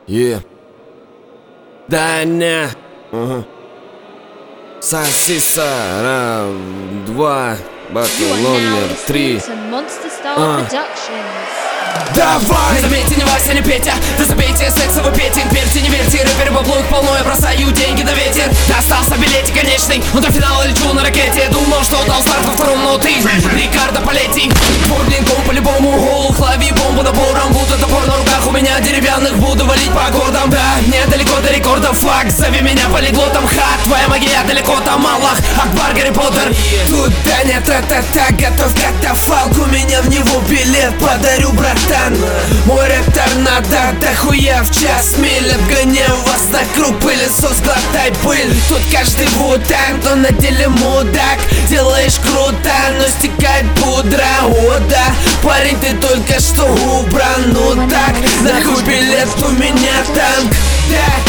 Даня. Сосиса. 2. Батл номер 3. Давай! Не забейте, не Вася, не Петя. Да забейте сексовый Петин. Верьте, не верьте, рэперы бабло их полно. Я бросаю деньги на ветер. Достался билетик конечный, но до финала лечу на ракете. Думал, что дал старт во втором, но ты Рикардо Палетти. Бордлинком по-любому гол. Хлави бомбу набором. Будто топор на руках у меня деревянных. Буду валить по гордам. Да, недалеко до рекордов. Флаг, зови меня полиглотом. Ха, твоя магия далеко там. Аллах, Акбар, Гарри Поттер. Тут Даня, та-та-та, готов катафалк. У меня в него билет подарю, братан. Мой рэп торнадо, дохуя в час миль. Обгоняю вас на круг, пылесос, глотай пыль. Тут каждый вутанг, но на деле мудак. Делаешь круто, но стекает пудра. О да, парень, ты только что убран. Ну так, нахуй билет, у меня танк. Да,